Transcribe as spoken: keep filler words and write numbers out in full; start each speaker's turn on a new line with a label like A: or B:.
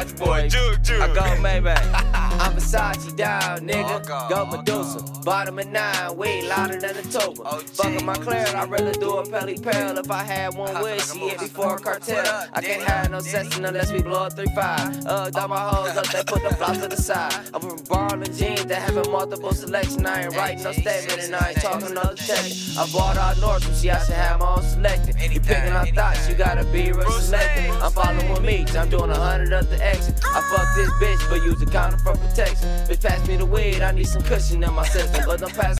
A: Soldier Boy, Jug Jug.
B: I go Maybach. I'm Versace down, nigga. Go Medusa. Bottom of nine, way louder than a tuba. Fucking my Claire, I'd rather do a Pelly Pale. If I had one wish, she hit before a cartel. I can't have no session unless we blow a three five. Uh, dog my hoes up, they put the flops to the side. I'm from Barlin jeans that having multiple selection. I ain't writing no statement and I ain't talking no check. I bought all Nordstrom, see I should have my own selection. You picking on thoughts, you gotta be real selective. I'm following with me, I'm doing a hundred of the exit. I fuck this bitch, but use a condom for protection. Bitch, pass me the weed, I need some cushion in my system, but don't pass